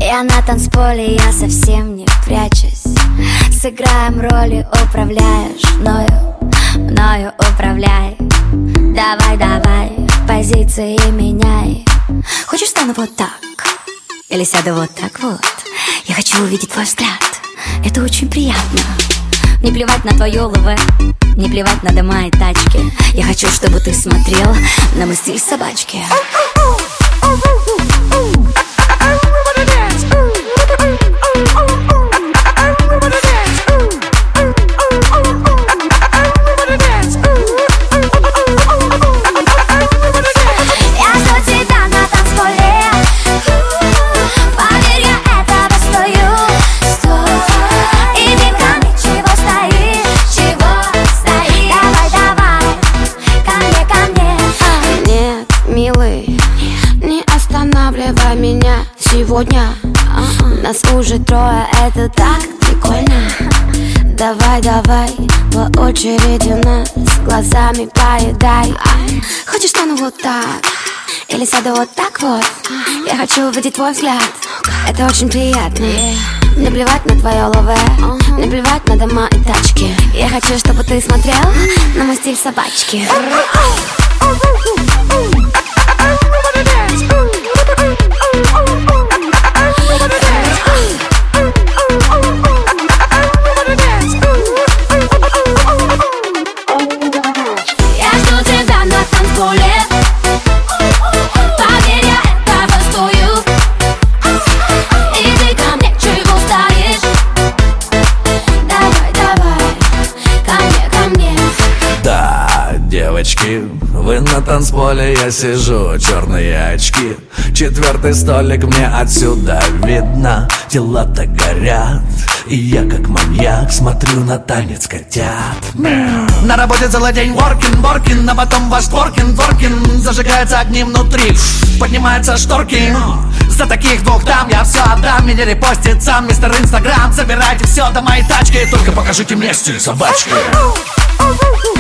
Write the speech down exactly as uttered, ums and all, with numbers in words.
Я на танцполе, я совсем не прячусь. Сыграем роли, управляешь мною, мною управляй. Давай, давай, позиции меняй. Хочешь, стану вот так? Или сяду вот так вот? Я хочу увидеть твой взгляд. Это очень приятно. Не плевать на твое ЛВ, не плевать на дома и тачки. Я хочу, чтобы ты смотрел на мой стиль собачки. Меня сегодня uh-uh. Нас уже трое, это так прикольно. Давай, давай, по очереди нас глазами поедай. Хочешь, стану вот так? Или сяду вот так вот? Я хочу увидеть твой взгляд. Это очень приятно. Не плевать на твое ЛВ, не плевать на дома и тачки. Я хочу, чтобы ты смотрел на мой стиль собачки. Девочки, вы на танцполе, я сижу, черные очки. Четвертый столик, мне отсюда видно. Дела-то горят, и я как маньяк смотрю на танец котят. На работе целый день working, working, а потом ваш творкин, творкин. Зажигаются огни внутри, поднимаются шторки. За таких двух дам я все отдам. Меня репостит сам мистер Инстаграм. Забирайте все до моей тачки, только покажите мне стиль собачки.